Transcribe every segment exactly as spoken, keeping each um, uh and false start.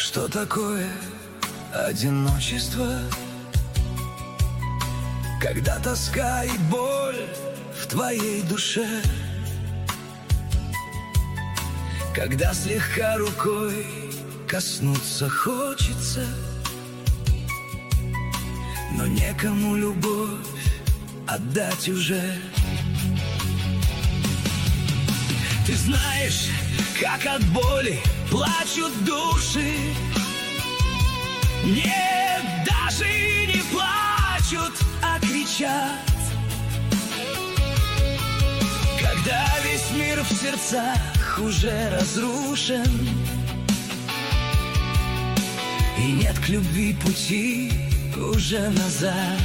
Что такое одиночество? Когда тоска и боль в твоей душе, когда слегка рукой коснуться хочется, но некому любовь отдать уже. Ты знаешь, как от боли плачут души. Нет, даже не плачут, а кричат. Когда весь мир в сердцах уже разрушен, и нет к любви пути уже назад.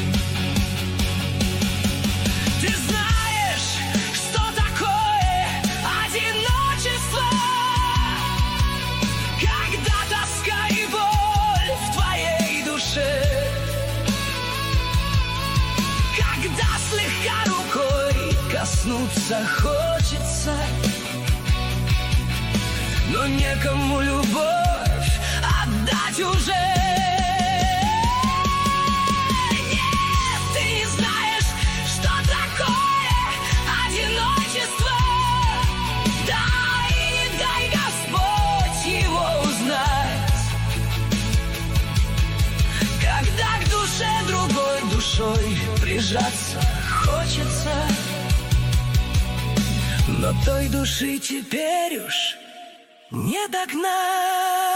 Ты знаешь, что такое одиночество, когда тоска и боль в твоей душе, когда слегка рукой коснуться хочется, но некому любовь отдать уже. Душой прижаться хочется, но той души теперь уж не догнать.